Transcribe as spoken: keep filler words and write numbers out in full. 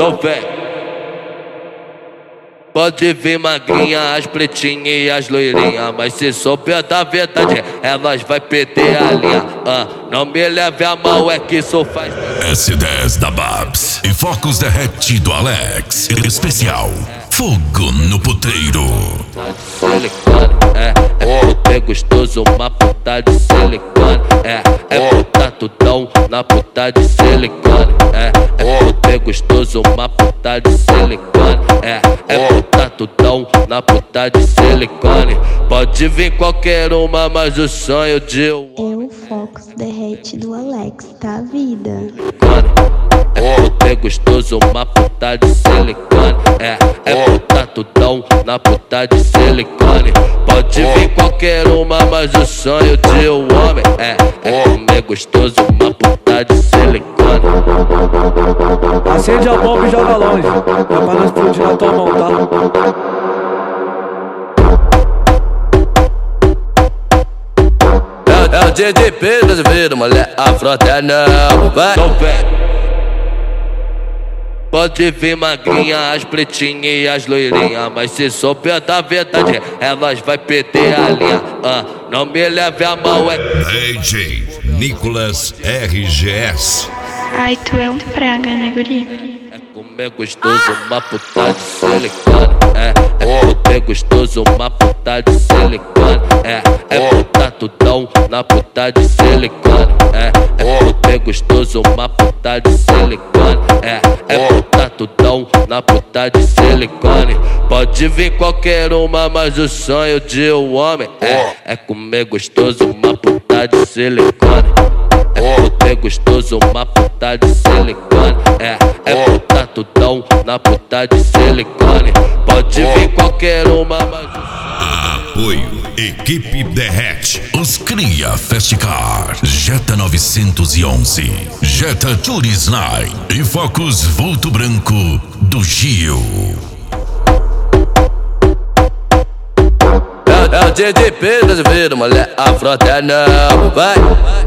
Então vem. Pode vir magrinha, as pretinhas e as loirinhas, mas se souber da verdade, elas vai perder a linha. Ah, não me leve a mal, é que sou faz. S dez da Babs e Focos Derrete do Alex. Especial Fogo no Puteiro. Silicone, é, é puta gostoso, uma puta de silicone. É, é puta tudão na puta de silicone. É, é puta gostoso, uma puta de silicone. É, é puta tudão na puta de silicone. Pode vir qualquer uma, mas o sonho de um é o Focos Derrete do Alex, tá vida? É puta gostoso, uma puta de silicone. É, é puta tudão na puta de silicone. Pode vir qualquer uma, mas o sonho de um homem é, é comer gostoso, uma puta de silicone. Acende a bomba e joga longe, é pra não explodir na tua mão, tá? É o D D P brasileiro, mulher, a frota é não, vai. Então vem. Pode vir magrinha, as pretinhas e as loirinhas, mas se souber da verdade, elas vai perder a linha. Ah, não me leve a mal, é D J Nicolas R G S. Ai, tu é um praga, né, guri? É comer gostoso, uma puta de silicone. É, é puta gostoso, uma puta de silicone. É, é puta tudão na puta de silicone. É, é puta gostoso, uma puta de silicone. É, é puta tudão na puta de silicone. Pode vir qualquer uma, mas o sonho de um homem é, é comer gostoso, uma puta de silicone. É puta gostoso, uma puta de silicone. É, é puta tudão na puta de silicone. Pode vir qualquer uma, mas Apoio Equipe Derrete, os Cria Festicar, Jetta novecentos e onze, Jetta Turis nove e Focus Vulto Branco do Gil. É o D D P brasileiro, mulher, a frota é não, vai.